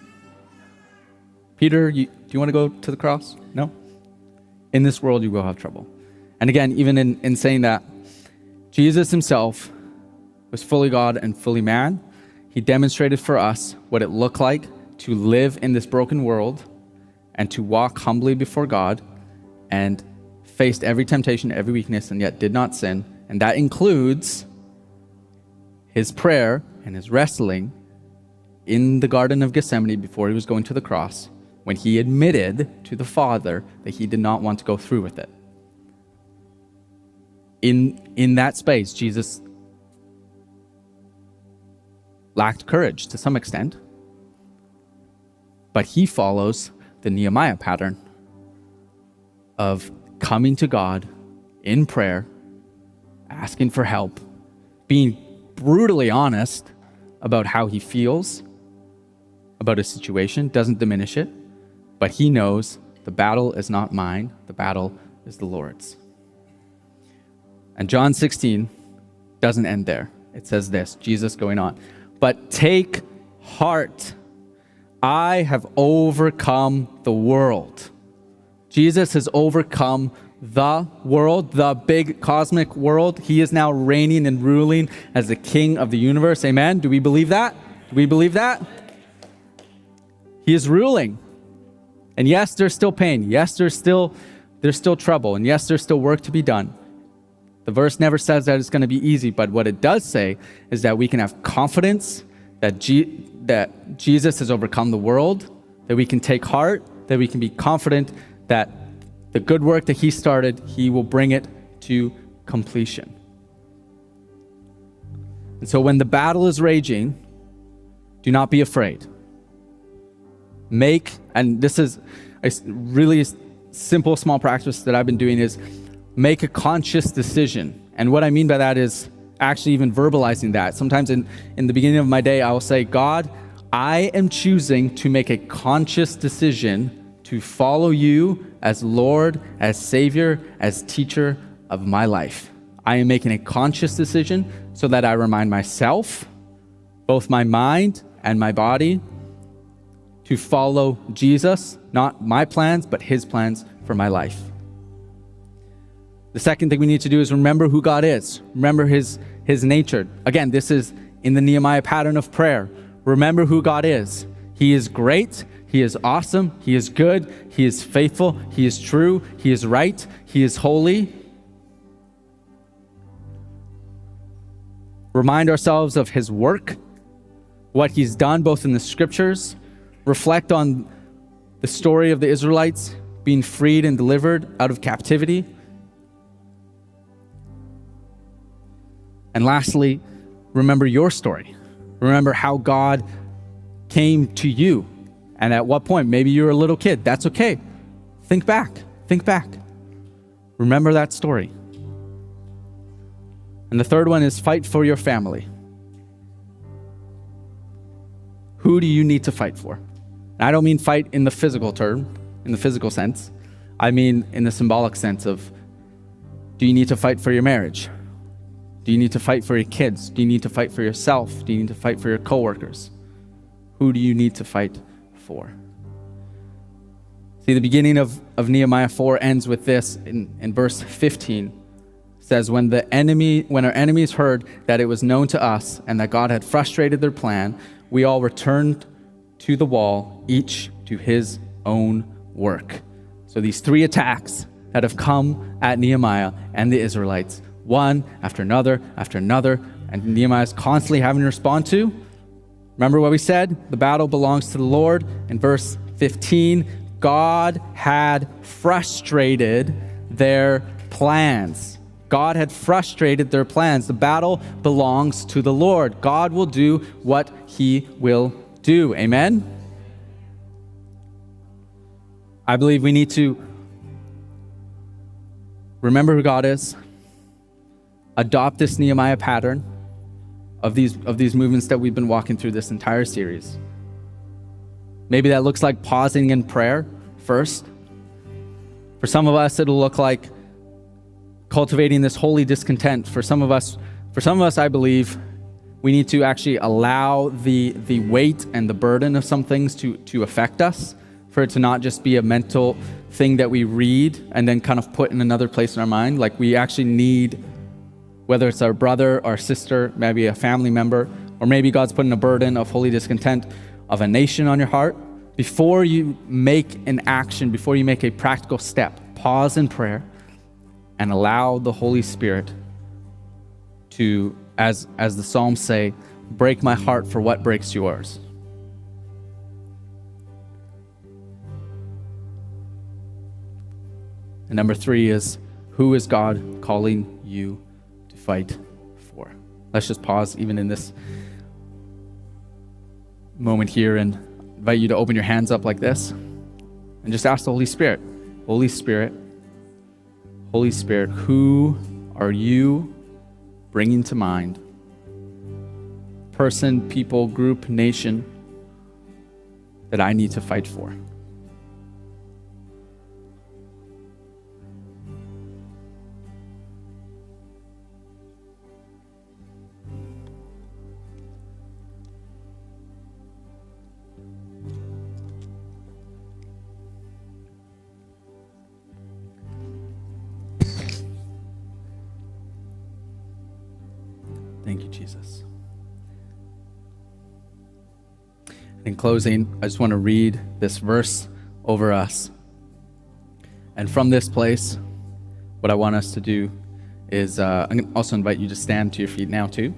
Peter, you, do you want to go to the cross? No? In this world, you will have trouble. And again, even in, in saying that, Jesus himself was fully God and fully man. He demonstrated for us what it looked like to live in this broken world and to walk humbly before God and faced every temptation, every weakness, and yet did not sin. And that includes his prayer and his wrestling in the Garden of Gethsemane before he was going to the cross, when he admitted to the Father that he did not want to go through with it. In, in that space, Jesus lacked courage to some extent, but he follows the Nehemiah pattern of coming to God in prayer, asking for help, being brutally honest about how he feels about a situation, doesn't diminish it, but he knows the battle is not mine, the battle is the Lord's. And John sixteen doesn't end there. It says this, Jesus going on, but take heart, I have overcome the world. Jesus has overcome the world, the big cosmic world. He is now reigning and ruling as the King of the universe. Amen? Do we believe that? Do we believe that? He is ruling. And yes, there's still pain. Yes, there's still, there's still trouble. And yes, there's still work to be done. The verse never says that it's going to be easy, but what it does say is that we can have confidence that, G- that Jesus has overcome the world, that we can take heart, that we can be confident that the good work that he started, he will bring it to completion. And so when the battle is raging, do not be afraid. Make, and this is a really simple, small practice that I've been doing, is make a conscious decision. And what I mean by that is actually even verbalizing that. Sometimes in, in the beginning of my day, I will say, God, I am choosing to make a conscious decision to follow you as Lord, as Savior, as teacher of my life. I am making a conscious decision so that I remind myself, both my mind and my body, to follow Jesus, not my plans, but his plans for my life. The second thing we need to do is remember who God is. Remember his, his nature. Again, this is in the Nehemiah pattern of prayer. Remember who God is. He is great. He is awesome. He is good. He is faithful. He is true. He is right. He is holy. Remind ourselves of his work, what he's done both in the scriptures. Reflect on the story of the Israelites being freed and delivered out of captivity. And lastly, remember your story. Remember how God came to you. And at what point? Maybe you're a little kid. That's okay. Think back. Think back. Remember that story. And the third one is fight for your family. Who do you need to fight for? And I don't mean fight in the physical term, in the physical sense. I mean in the symbolic sense of, do you need to fight for your marriage? Do you need to fight for your kids? Do you need to fight for yourself? Do you need to fight for your coworkers? Who do you need to fight for? See, the beginning of, of Nehemiah four ends with this in, in verse fifteen. It says, when the enemy, when our enemies heard that it was known to us and that God had frustrated their plan, we all returned to the wall, each to his own work. So these three attacks that have come at Nehemiah and the Israelites, one after another after another, and Nehemiah is constantly having to respond to. Remember what we said? The battle belongs to the Lord. In verse fifteen, God had frustrated their plans. God had frustrated their plans. The battle belongs to the Lord. God will do what he will do. Amen? I believe we need to remember who God is, adopt this Nehemiah pattern of these, of these movements that we've been walking through this entire series. Maybe that looks like pausing in prayer first. For some of us, it'll look like cultivating this holy discontent. For some of us, for some of us, I believe we need to actually allow the, the weight and the burden of some things to, to affect us, for it to not just be a mental thing that we read and then kind of put in another place in our mind. Like we actually need, whether it's our brother, our sister, maybe a family member, or maybe God's putting a burden of holy discontent of a nation on your heart. Before you make an action, before you make a practical step, pause in prayer and allow the Holy Spirit to, as, as the Psalms say, break my heart for what breaks yours. And number three is, who is God calling you to fight for? Let's just pause even in this moment here and invite you to open your hands up like this and just ask the Holy Spirit, Holy Spirit, Holy Spirit, who are you bringing to mind? Person, people, group, nation that I need to fight for. Thank you, Jesus. In closing, I just want to read this verse over us. And from this place, what I want us to do is, uh, I'm going to also invite you to stand to your feet now too.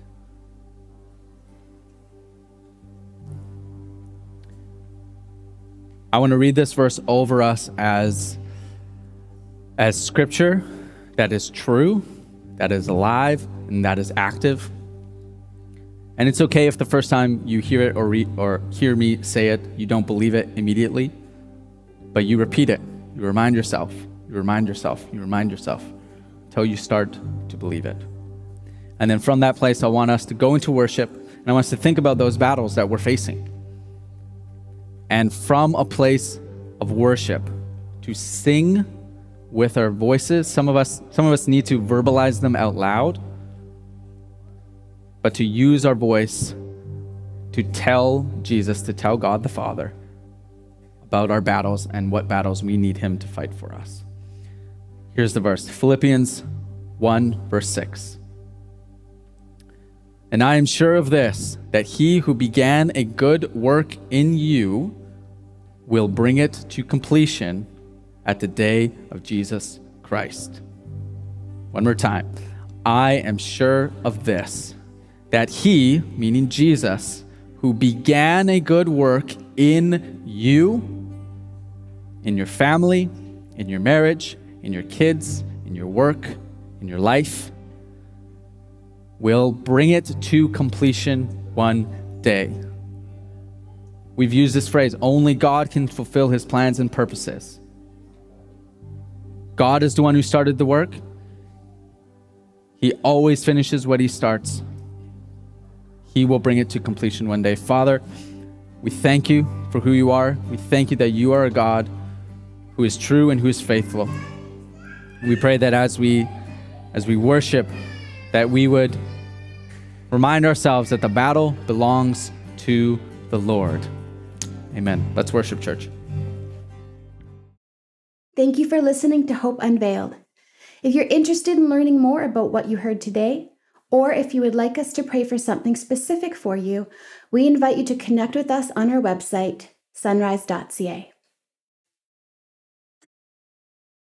I want to read this verse over us as, as scripture that is true, that is alive, and that is active. And it's okay if the first time you hear it or re- or hear me say it, you don't believe it immediately, but you repeat it. You remind yourself, you remind yourself, you remind yourself until you start to believe it. And then from that place, I want us to go into worship, and I want us to think about those battles that we're facing. And from a place of worship, to sing with our voices. Some of us, some of us need to verbalize them out loud, but to use our voice to tell Jesus, to tell God the Father about our battles and what battles we need him to fight for us. Here's the verse, Philippians one, verse six. And I am sure of this, that he who began a good work in you will bring it to completion at the day of Jesus Christ. One more time. I am sure of this, that he, meaning Jesus, who began a good work in you, in your family, in your marriage, in your kids, in your work, in your life, will bring it to completion one day. We've used this phrase, only God can fulfill his plans and purposes. God is the one who started the work. He always finishes what he starts. He will bring it to completion one day. Father, we thank you for who you are. We thank you that you are a God who is true and who is faithful. We pray that as we, as we worship, that we would remind ourselves that the battle belongs to the Lord. Amen. Let's worship, church. Thank you for listening to Hope Unveiled. If you're interested in learning more about what you heard today, or if you would like us to pray for something specific for you, we invite you to connect with us on our website, sunrise dot c a.